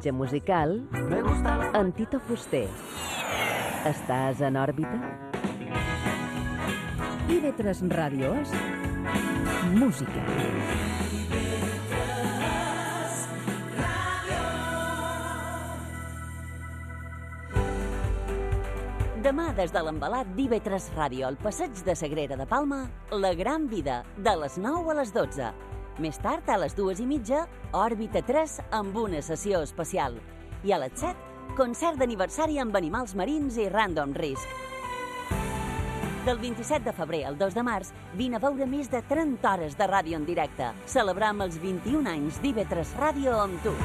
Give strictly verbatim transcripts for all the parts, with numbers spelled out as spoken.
viatge musical amb Tito Fuster. Estàs en òrbita? I ve tres ràdios, música. Demà, des de l'embalat d'I V tres Ràdio, al passeig de Sagrera de Palma, La Gran Vida, de les nou a les dotze. Més tard, a les dues i mitja, Òrbita tres amb una sessió especial. I a les set, concert d'aniversari amb animals marins i Random Risk. Del vint-i-set de febrer al dos de març, vine a veure més de trenta hores de ràdio en directe. Celebram els vint-i-un anys d'I V tres Ràdio amb tu.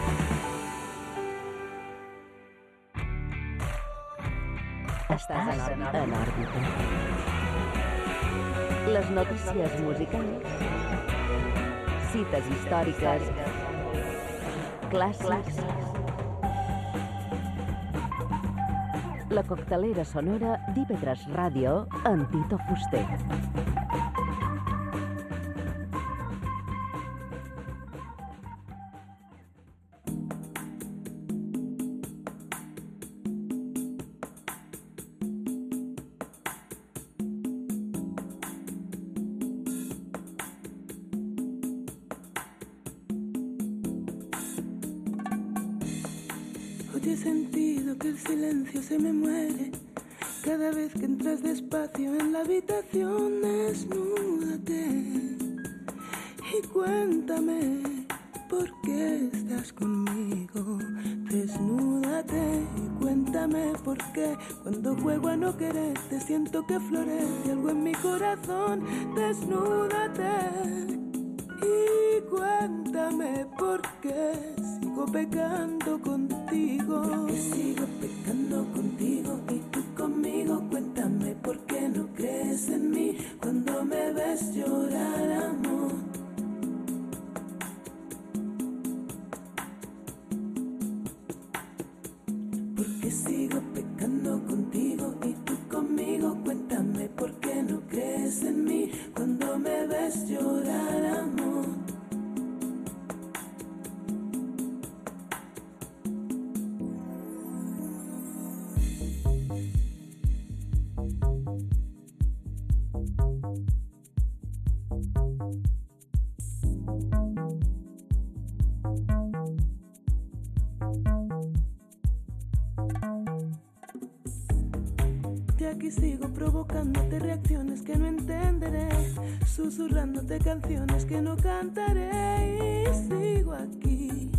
Estàs en òrbita. Les notícies musicals, cites històriques, clàssics, la coctelera sonora d'I V tres Ràdio amb Tito Fuster. Hoy he sentido que el silencio se me muere cada vez que entras despacio en la habitación. Desnúdate y cuéntame por qué estás conmigo. Desnúdate y cuéntame por qué cuando juego a no quererte siento que florece algo en mi corazón. Desnúdate y cuéntame por qué sigo pecando contigo. Porque sigo pecando contigo y tú conmigo. Cuéntame por qué no crees en mí cuando me ves llorar, amor. Porque sigo pecando contigo y tú conmigo. Cuéntame por qué no crees en mí cuando me ves llorar, amor. Y aquí sigo provocándote reacciones que no entenderé, susurrándote canciones que no cantaré. Y sigo aquí,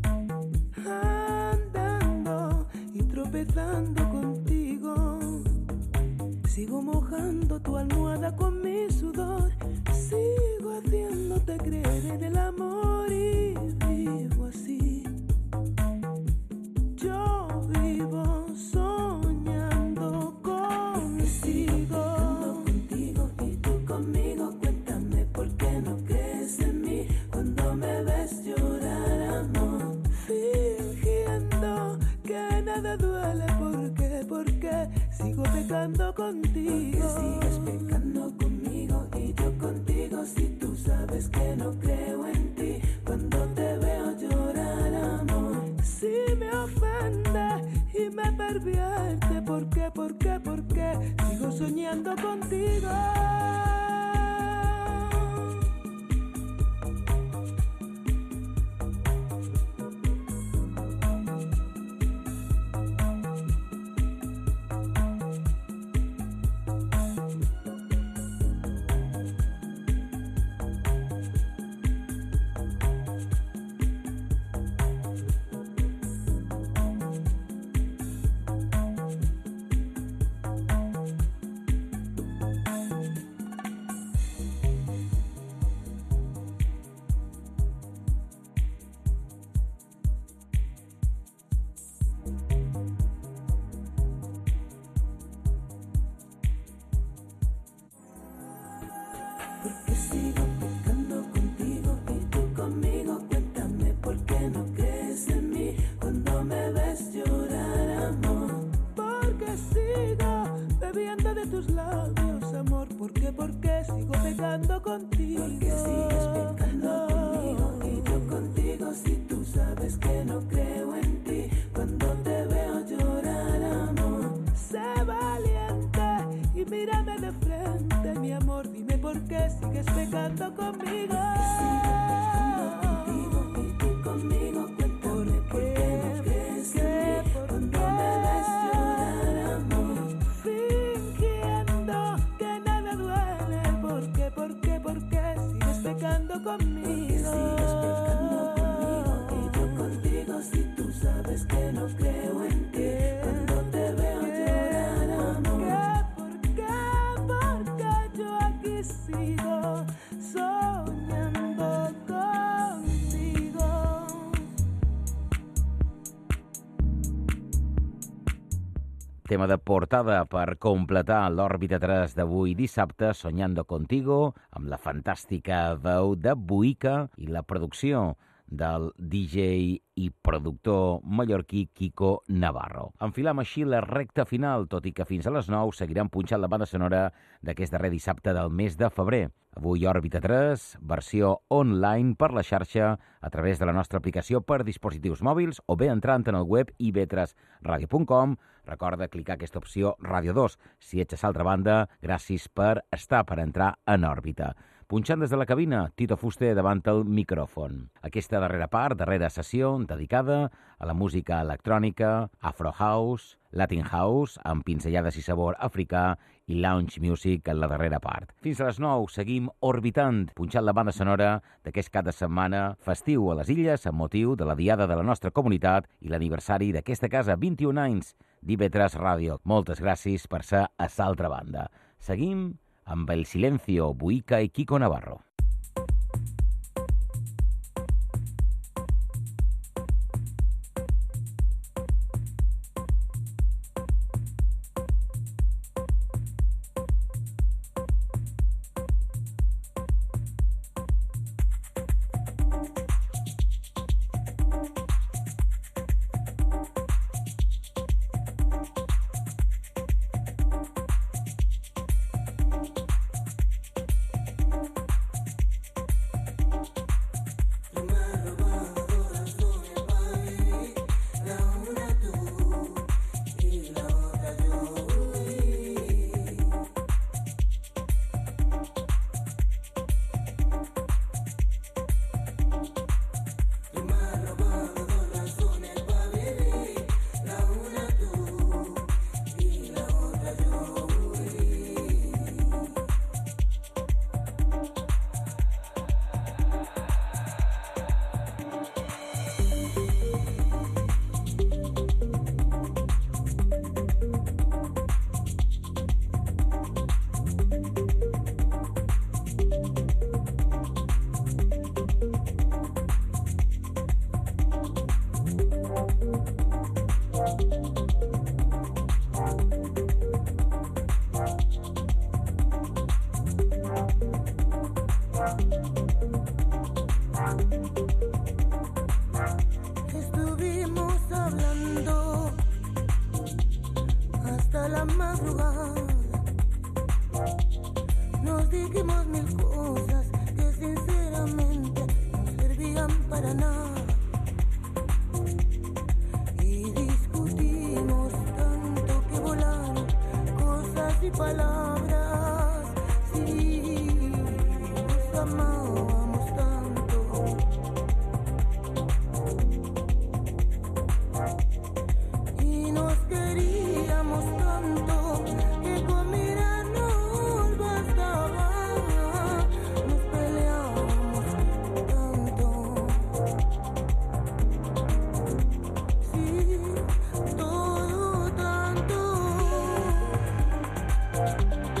andando y tropezando contigo. Sigo mojando tu almohada con mi sudor. Sigo haciéndote creer en el amor y vivo así. Yo vivo soñando contigo. Contigo y tú conmigo. Cuéntame por qué no crees en mí cuando me ves llorar, amor. Fingiendo que nada duele. ¿Por qué? ¿Por qué sigo pecando contigo? Porque sigues pecando conmigo y yo contigo. Si tú sabes que no creo en ti cuando te veo llorar, amor. Si me ofende y me pervierte, ¿por qué? ¿Por qué? ¿Por qué sigo soñando contigo? Porque sigo pecando contigo y tú conmigo. Cuéntame por qué no crees en mí cuando me ves llorar, amor. Porque sigo bebiendo de tus labios, amor. ¿Por qué? ¿Por qué sigo pecando contigo? Porque sigues pecando conmigo y yo contigo. Si tú sabes que no creo en ti pescando conmigo. Contigo y tú conmigo, cuéntame por qué no crees en mí cuando me ves llorar, amor. Fingiendo que nada duele, ¿por qué, por qué, por qué sigues pecando conmigo? Sigues pecando conmigo y yo contigo, si tú sabes que no creo en ti cuando te veo llorar, amor. ¿Por qué, por qué yo aquí sigo soñando contigo? Tema de portada per completar l'òrbita tres d'avui dissabte, Soñando Contigo, amb la fantàstica veu de Buica i la producció del D J i productor mallorquí Kiko Navarro. Enfilam així la recta final, tot i que fins a les nou seguirem punxant la banda sonora d'aquest darrer dissabte del mes de febrer. Avui Òrbita tres, versió online per la xarxa a través de la nostra aplicació per dispositius mòbils o bé entrant en el web i be tres radio punt com. Recorda clicar aquesta opció Ràdio dos. Si ets a l'altra banda, gràcies per estar, per entrar en òrbita. Punxant des de la cabina, Tito Fuster davant el micròfon. Aquesta darrera part, darrera sessió, dedicada a la música electrònica, Afro House, Latin House, amb pinzellades i sabor africà, i Lounge Music en la darrera part. Fins a les nou seguim orbitant, punxant la banda sonora d'aquest cap de setmana festiu a les Illes amb motiu de la diada de la nostra comunitat i l'aniversari d'aquesta casa, vint-i-un anys d'I B tres Ràdio. Moltes gràcies per ser a l'altra banda. Seguim amb El Silencio, Buica i Kiko Navarro. Todo tanto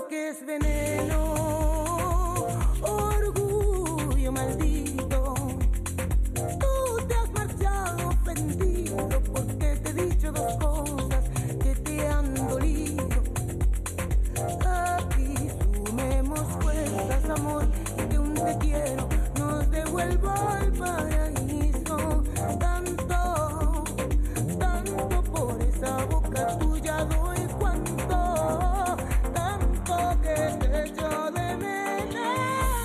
que es veneno, orgullo maldito. Tú te has marchado ofendido porque te he dicho dos cosas que te han dolido. Aquí sumemos fuerzas, amor, y que un te quiero nos devuelva al paraíso. Tanto, tanto por esa boca tuya doy cuanto, tanto que te echo de menos.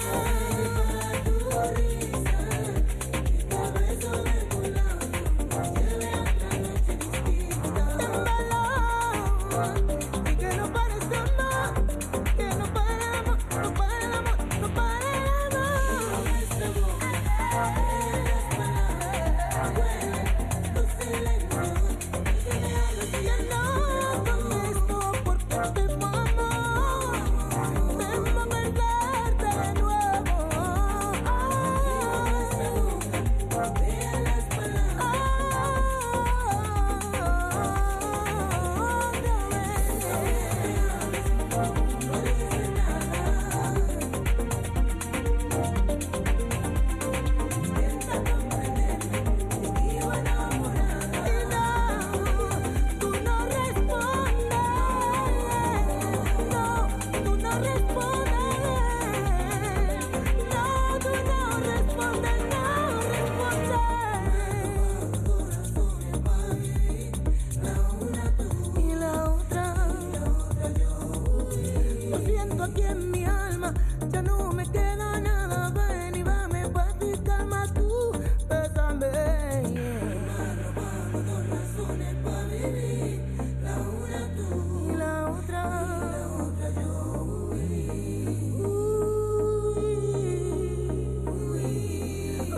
Tu risa, cada beso de tu lado, lleve a otra noche distinta. Temblor, y que no pare este amor, que no pare el amor, no pare el amor, no pare el amor. Esta boca, las palabras, huele tu silencio, y me hablas y ya no contesto porque temo amor, temo perderte de nuevo. Esta boca, vea las palabras, otra vez, no dice nada. Intenta comprenderme, vivo enamorada. Y no, tú no respondes. No, tú no respondes. No, tú no respondes, no respondes. Dos razones para vivir, la una tú y la otra, lo siento aquí en mi alma, ya no me queda nada. Ven y dame paz y calma tú, bésame. Dos razones para vivir, la una tú y la otra, y la otra yo. Uy, uy,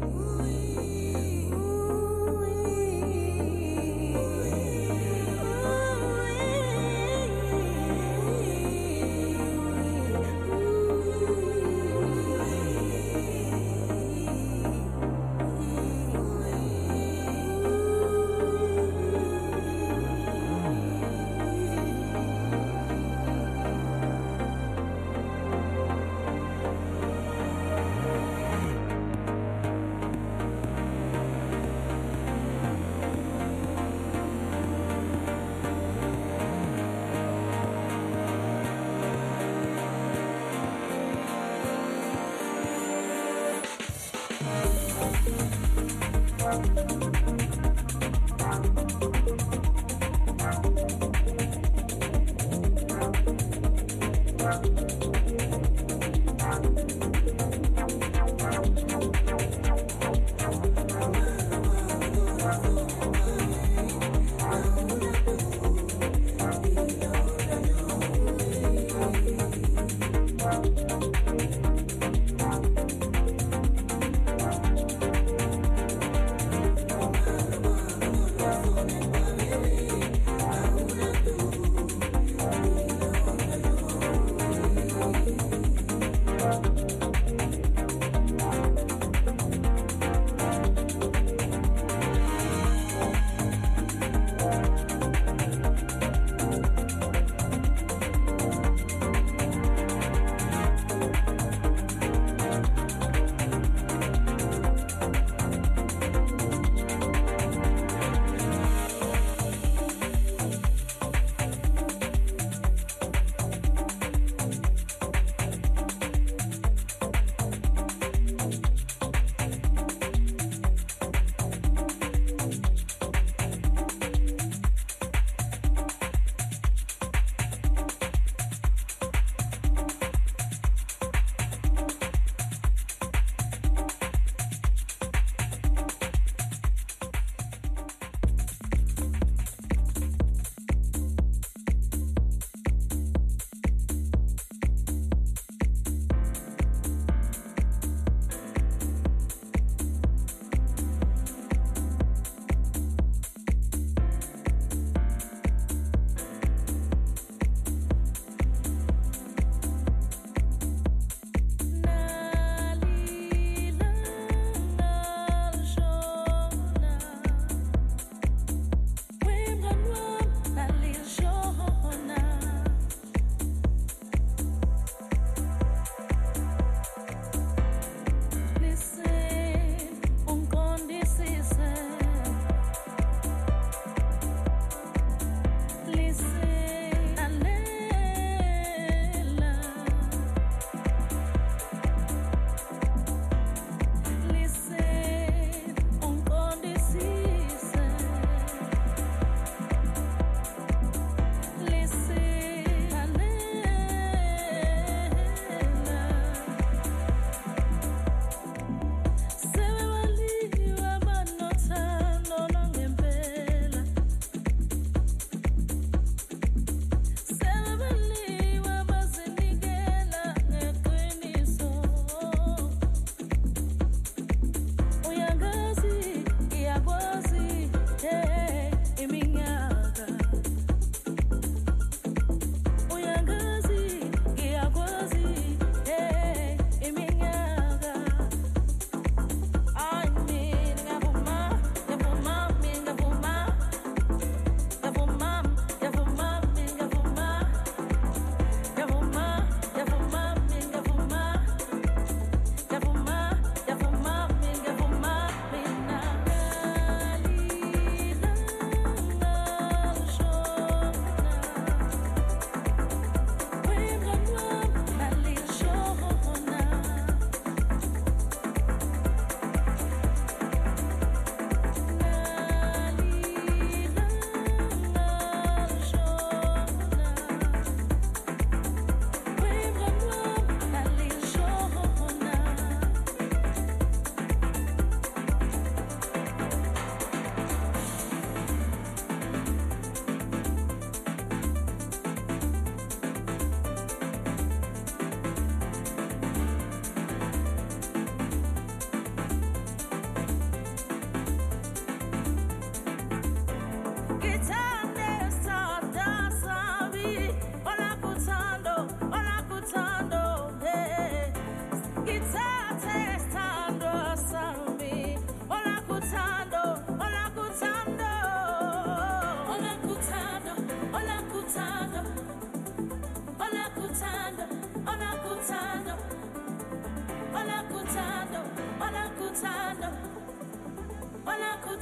uy, uy, uy.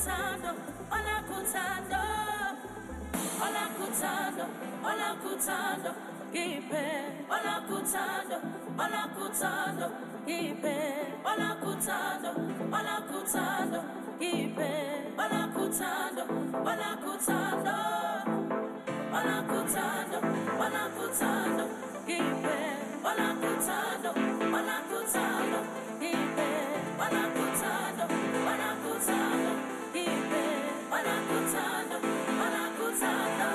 kutsando, ona kutsando, ona kutsando, ona kutsando, ipe, ona kutsando, ona kutsando, ipe, ona kutsando, ona kutsando, ipe, ona kutsando, ona kutsando, ona kutsando, ona kutsando, ipe, ona kutsando, ona kutsando, ipe, ona kutsando, ona kutsando, ipe, ona kutsando, ona kutsando.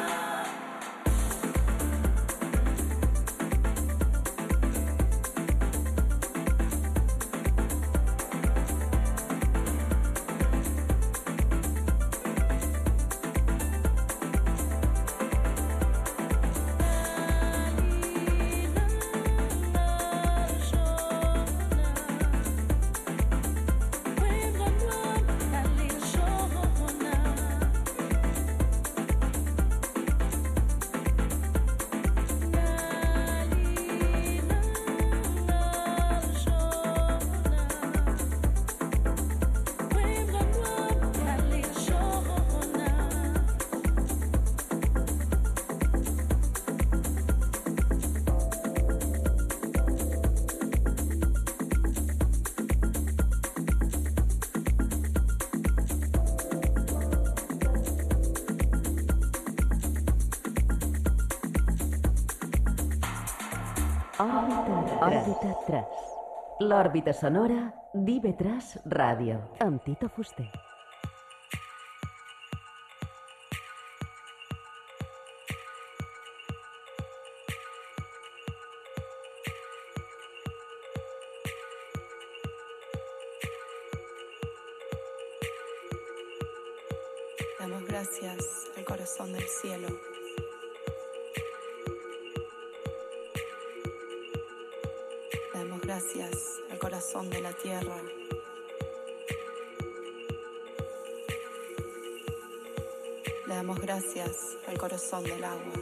Òrbita tres. L'òrbita sonora d'I V tres Ràdio, amb Tito Fuster. Damos gracias al corazón del cielo. Damos gracias al corazón de la tierra. Le damos gracias al corazón del agua.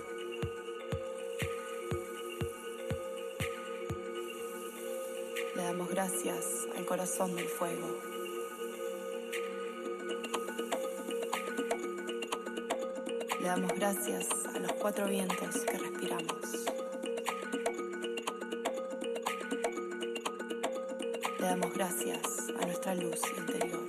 Le damos gracias al corazón del fuego. Le damos gracias a los cuatro vientos que respiramos. Le damos gracias a nuestra luz interior.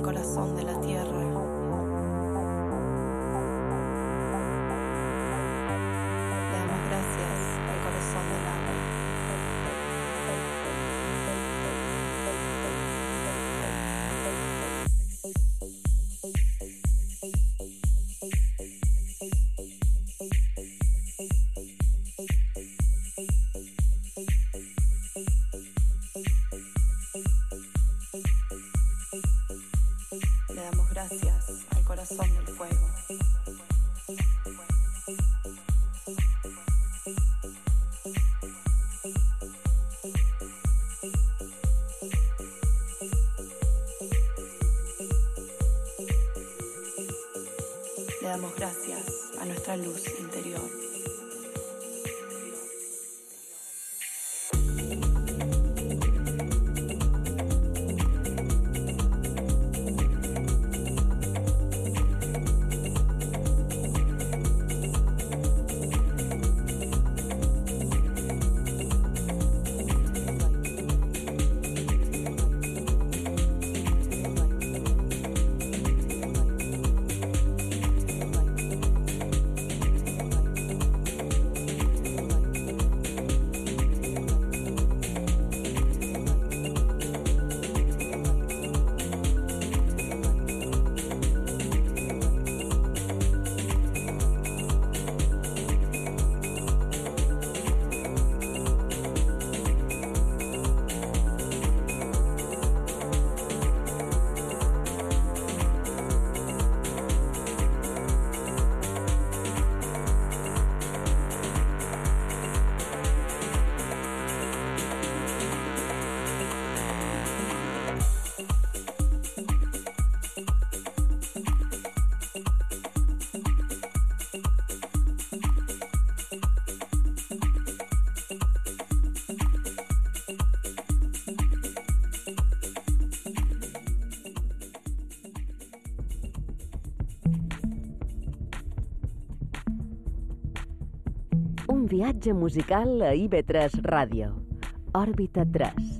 corazón de la tierra. Le damos gracias al corazón del agua. Le damos gracias al corazón del fuego. Le damos gracias a nuestra luz interior. Un viatge musical a I V tres Ràdio. Òrbita tres.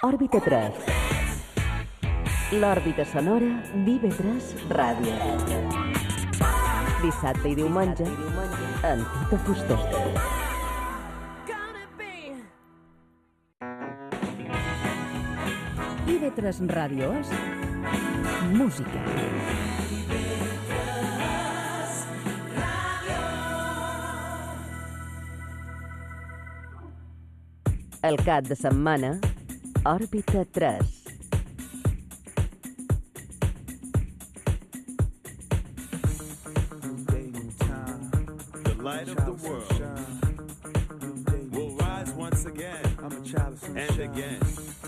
Òrbita tres. L'òrbita sonora d'I V tres Ràdio. Dissabte i diumenge, en Tito Fuster. I V tres Ràdio és música. El cap de setmana, Òrbita tres. The light of the world will rise once again and again.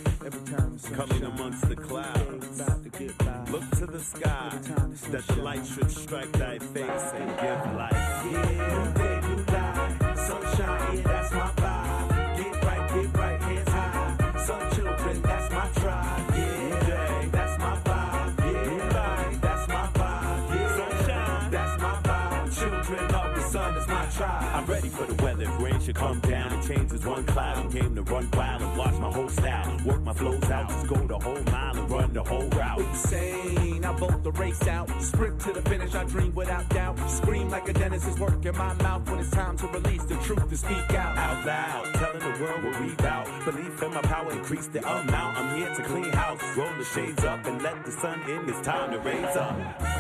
Coming amongst the clouds, look to the sky, that the light should strike thy face and give life. Yeah, new day, new life, sunshine, yeah, that's my vibe. Get right, get right, hands high. Some children, that's my tribe. Yeah, day, that's my vibe. Yeah, light, that's my vibe. Yeah, sunshine, that's my vibe. Children of the sun is my tribe. I'm ready for the weather. If rain should come down and change as one cloud. I'm game to run wild and watch my whole style. Work my flows out, just go the whole mile and run the whole route. Insane, I bolt the race out. Sprint to the finish, I dream without doubt. Scream like a dentist is working my mouth when it's time to release the truth to speak out. Out loud, telling the world what we bout. Belief in my power, increase the amount. I'm here to clean house, roll the shades up and let the sun in. It's time to raise up.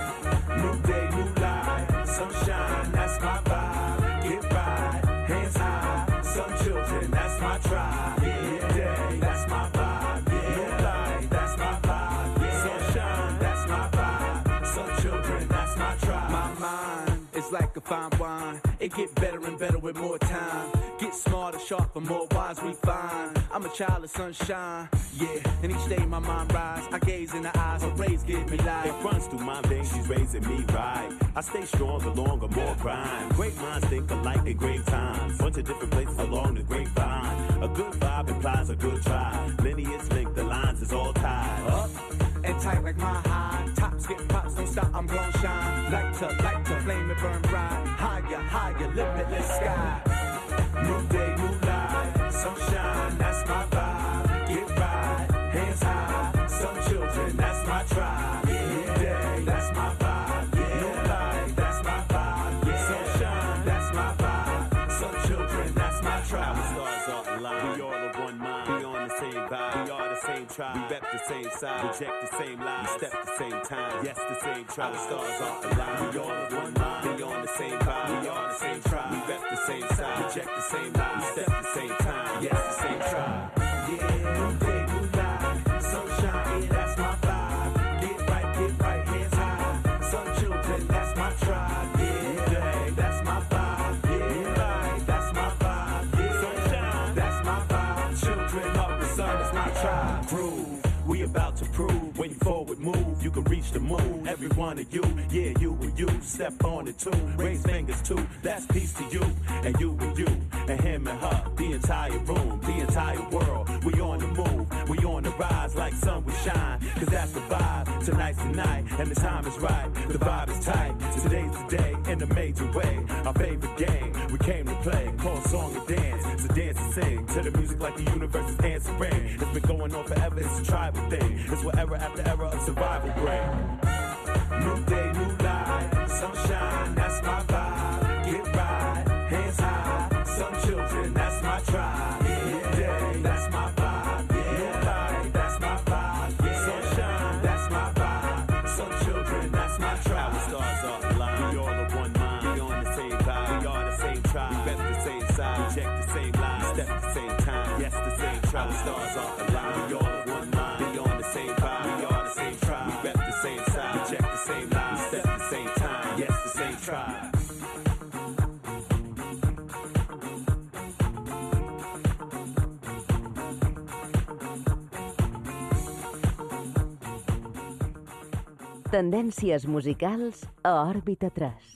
New day, new life, sunshine, that's my vibe. Get right, hands high. Some children, that's my tribe. Yeah, day, that's my vibe. Yeah, light, that's my vibe. Yeah, sunshine, that's my vibe. Some children, that's my tribe. My mind is like a fine wine. It get better and better with more time. Get smarter, sharper, more wise we find. I'm a child of sunshine, yeah. And each day my mind rise. I gaze in the eyes, her rays give me life. It runs through my veins, she's raising me right. I stay stronger, longer, more grind. Great minds think alike in great times. Bunch of different places along the grapevine. A good vibe implies a good try. Lineage link, the lines is all tied. Up and tight like my high. Tops get pops, don't stop, I'm gon' shine. Light to light to flame and burn bright. Higher, higher, limitless sky. New day, new life, sunshine, that's my vibe. Get right, hands high. Some children, that's my tribe. Yeah, day, that's my vibe. Yeah, new life, that's my vibe. Yeah, sunshine, that's my vibe. Some children, that's my tribe. Our stars are aligned. We all are one mind. We on the same vibe. We are the same tribe. We rep the same side. Reject the same lies. We step the same time. Yes, the same tribe. Our stars are aligned. We all are one mind. We on the same vibe. We are the same tribe. We rep the same side. Reject the same lies. We step the same time. Yes, the same tribe. Yeah, new day, new life. Sunshine, yeah, that's my vibe. Get right, get right, hands high. Some children, that's my tribe. Yeah, day, that's my vibe. Yeah, light, that's my vibe. Yeah, sunshine, that's my vibe. Children of the sun is my tribe. Groove, we about to prove. When you forward move, you can reach the moon. Every one of you, yeah, you and you. Step on it too, raise fingers too. That's peace to you, and you and you, and him and her. The entire room, the entire world. We on the move, we on the rise like sun we shine. Cause that's the vibe, tonight's the night, and the time is right. The vibe is tight, today's the day, in a major way. Our favorite game, we came to play, called song and dance. So dance and sing, to the music like the universe is answering. It's been going on forever, it's a tribal thing. It's what era after era of survival bring. New day, new life, sunshine, that's my vibe. Get right, hands high. Some children, that's my tribe. Yeah, day, that's my vibe. Yeah, light, that's my vibe. Yeah, sunshine, that's my vibe. Some children, that's my tribe. Our stars are aligned. We all are one mind. We on the same vibe. We are the same tribe. We rep the same side. Reject the same lies. Step at the same time. Yes, the same tribe. Our stars are aligned. We all are one mind. We on the same vibe. We are the same tribe. We rep the same side. Reject the same lies. Step at the same time. Yes, the same tribe. Tendències musicals a Òrbita tres.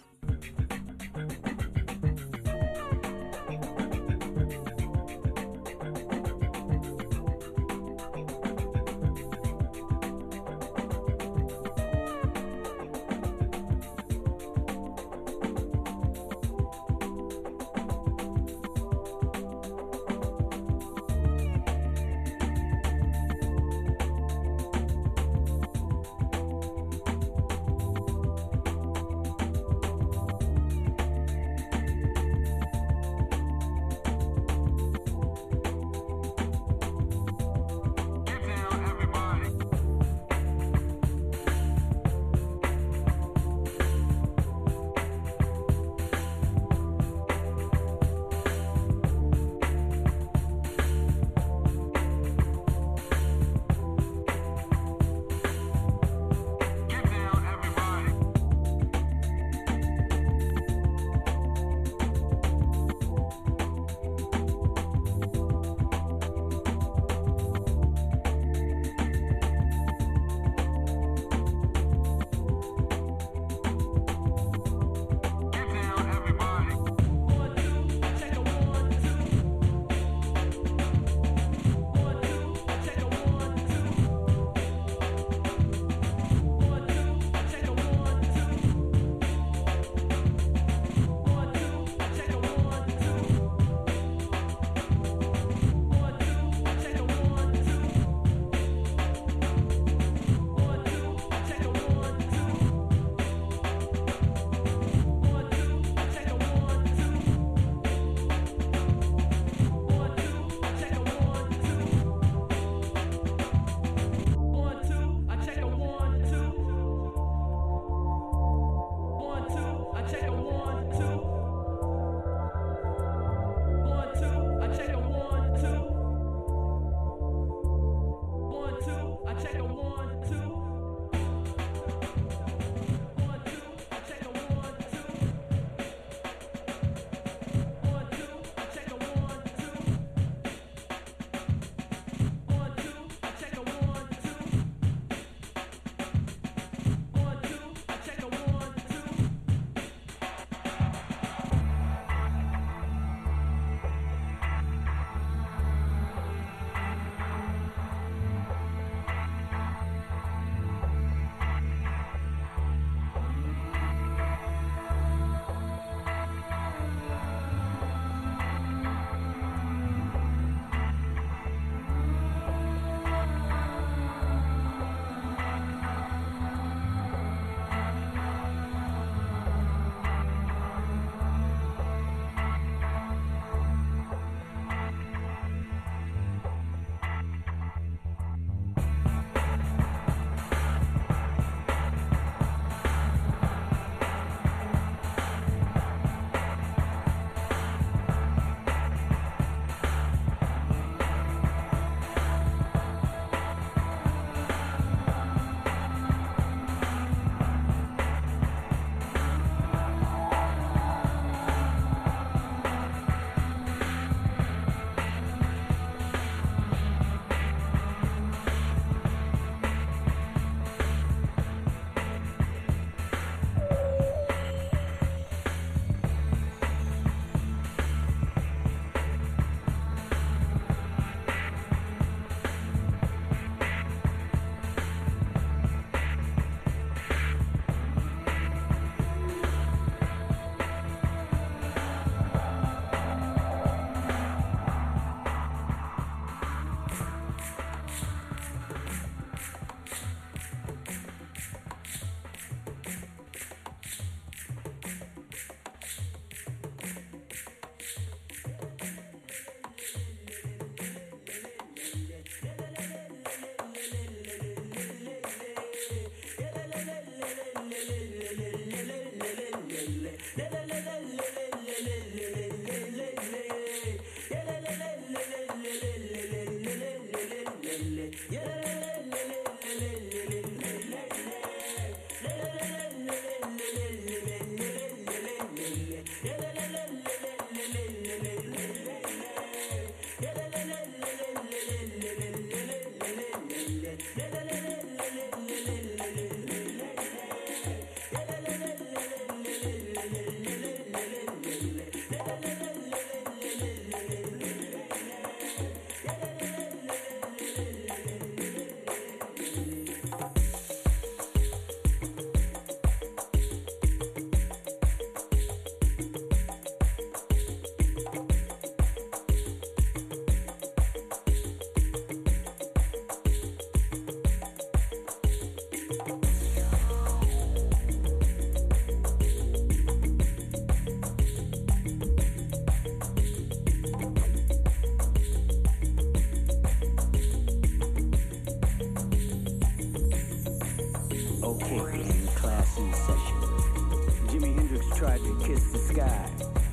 tried to kiss the sky.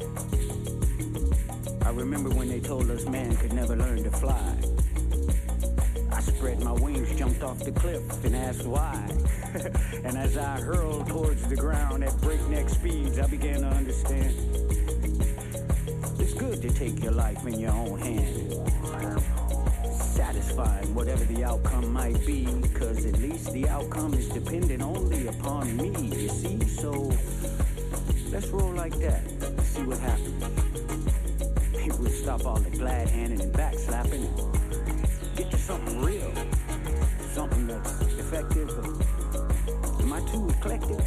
I remember when they told us man could never learn to fly. I spread my wings, jumped off the cliff, and asked why. And as I hurled towards the ground at breakneck speeds, I began to understand. It's good to take your life in your own hand. Satisfying whatever the outcome might be, because at least the outcome is dependent only upon me, you see? So let's roll like that, see what happens. Maybe we'll stop all the glad handing and backslapping and get to something real, something that's effective. Am I too eclectic?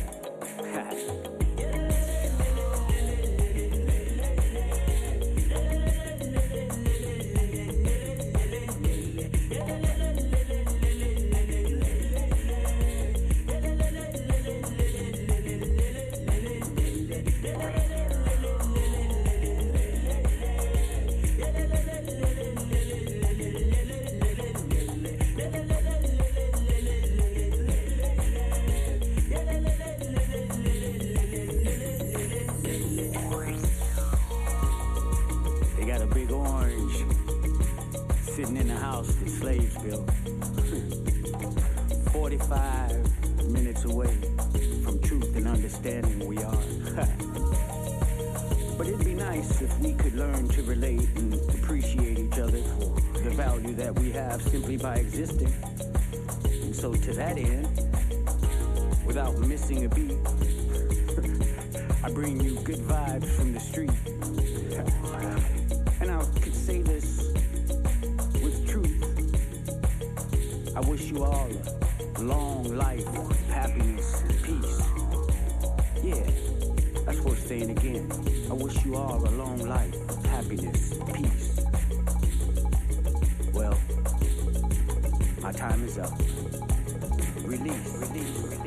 forty-five minutes away from truth and understanding we are. But it'd be nice if we could learn to relate and appreciate each other for the value that we have simply by existing. And so to that end, without missing a beat, I bring you good vibes from the street. And I could say this with truth. I wish you all a long life, happiness, and peace. Yeah, that's worth saying again. I wish you all a long life of happiness and peace. Well, my time is up. Release, release, release.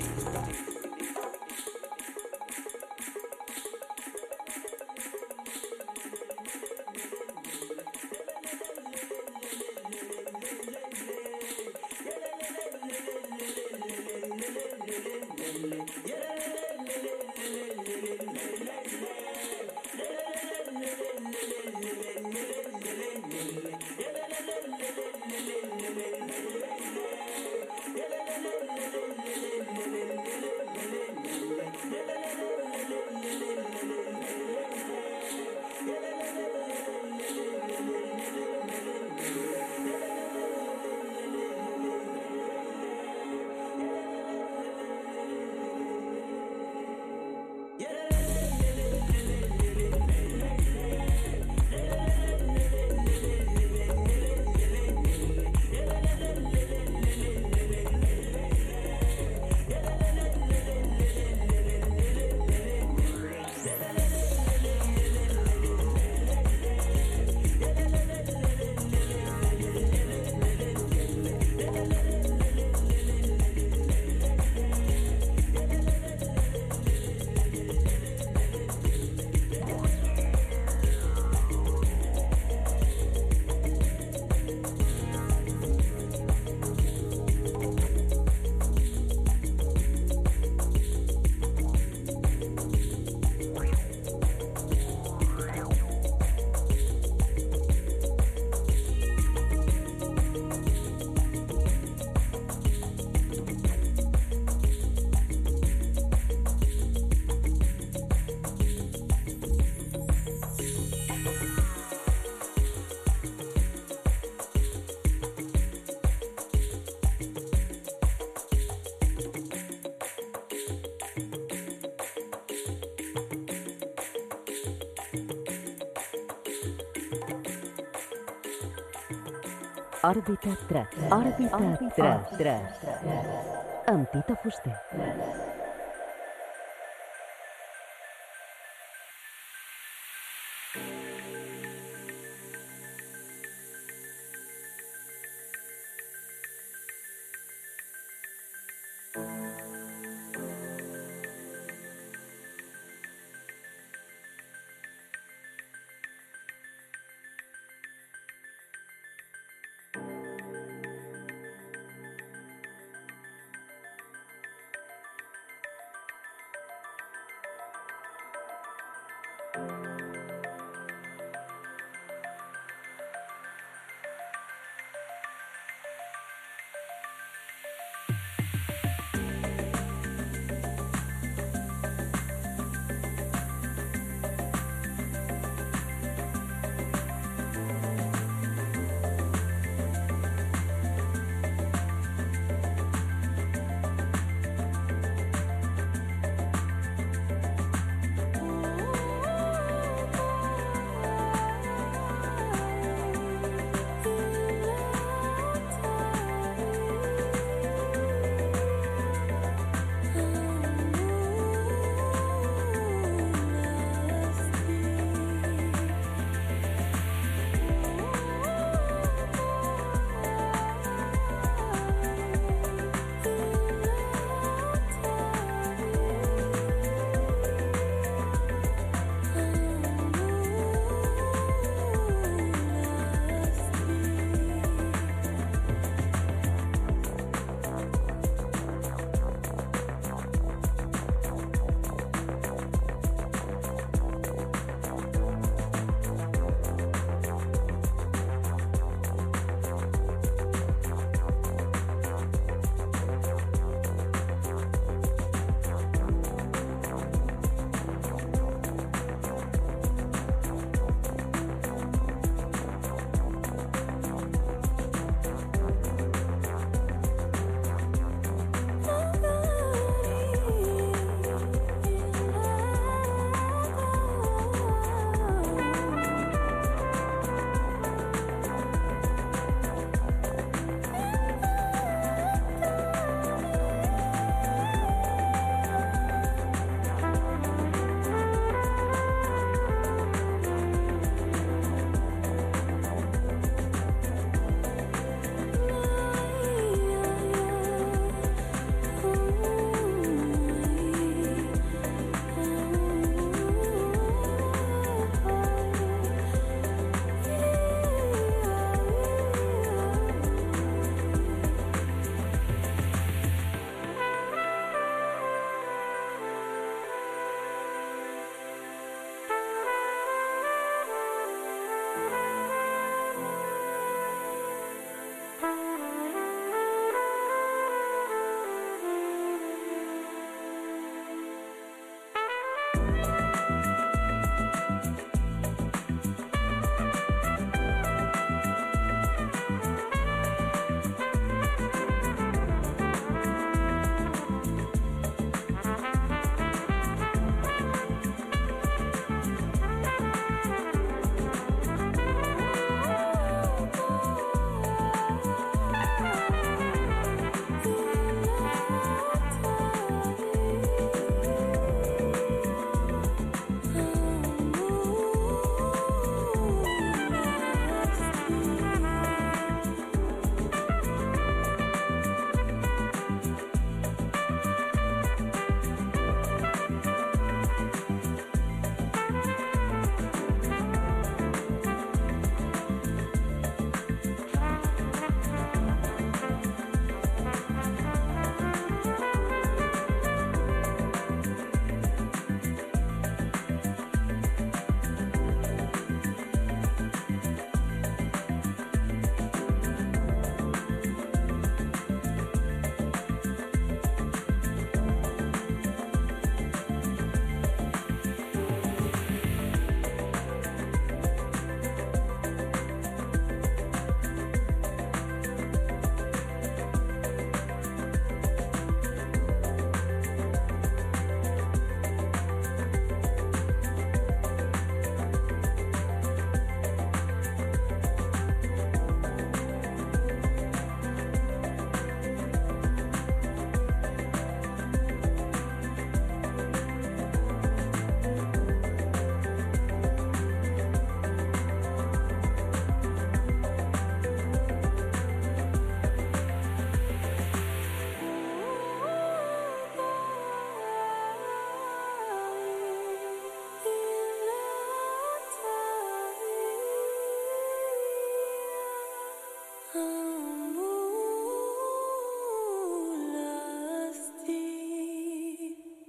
Òrbita tres. Òrbita tres. Amb Tito Fuster.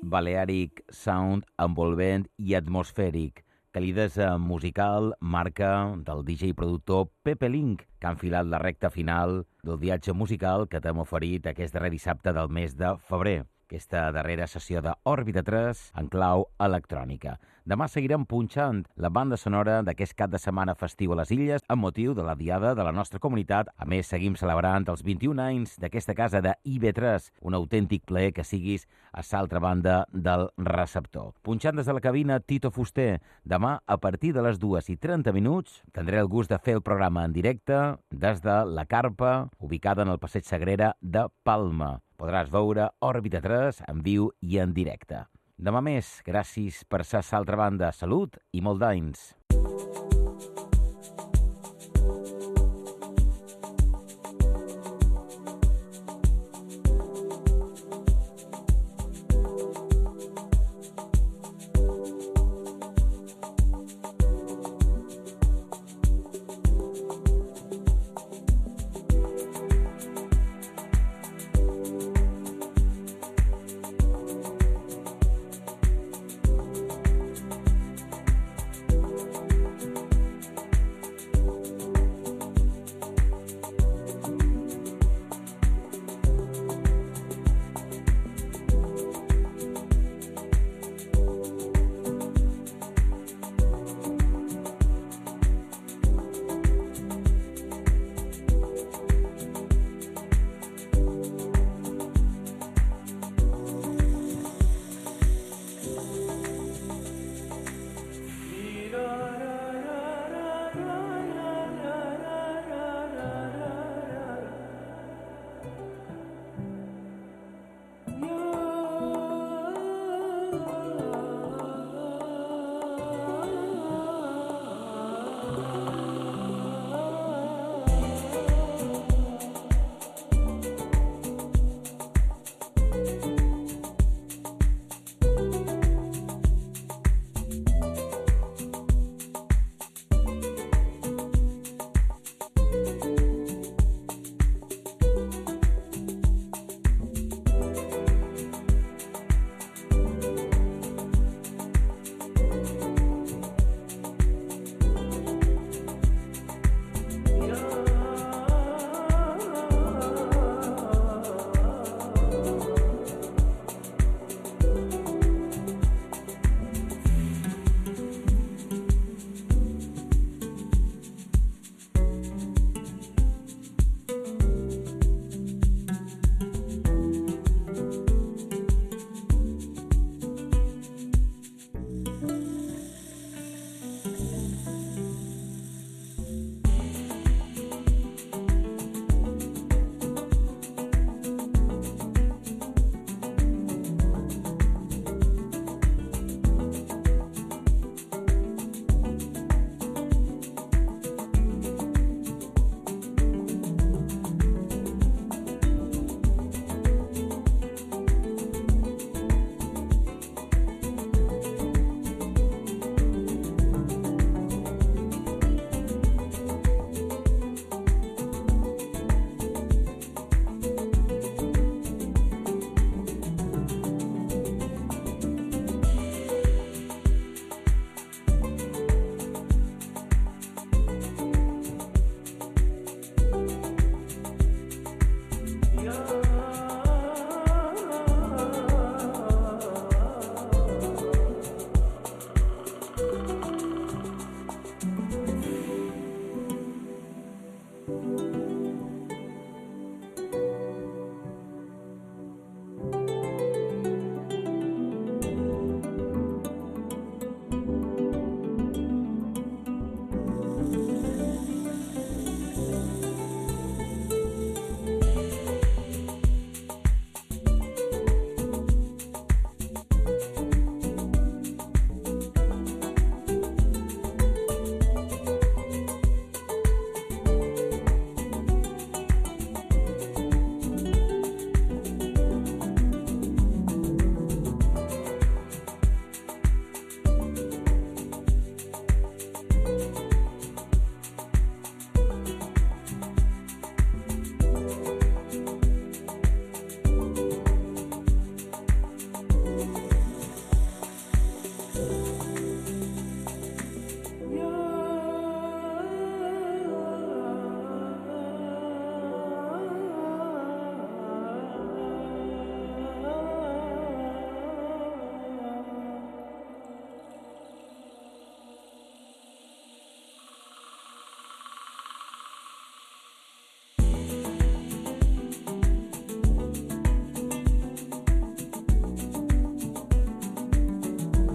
Balearic Sound envolvent i atmosfèric. Calidesa musical, marca del D J i productor Pepe Link, que ha enfilat la recta final del viatge musical que t'hem oferit aquest darrer dissabte del mes de febrer. Aquesta darrera sessió d'Òrbita tres en clau electrònica. Demà seguirem punxant la banda sonora d'aquest cap de setmana festiu a les Illes amb motiu de la Diada de la nostra comunitat. A més, seguim celebrant els vint-i-un anys d'aquesta casa de I B tres, un autèntic plaer que siguis a l'altra banda del receptor. Punxant des de la cabina Tito Fuster. Demà, a partir de les dues i trenta minuts, tindré el gust de fer el programa en directe des de la Carpa, ubicada en el Passeig Sagrera de Palma. Podràs veure Òrbita tres en viu i en directe. Demà més, gràcies per ser a l'altra banda. Salut i molt d'anys.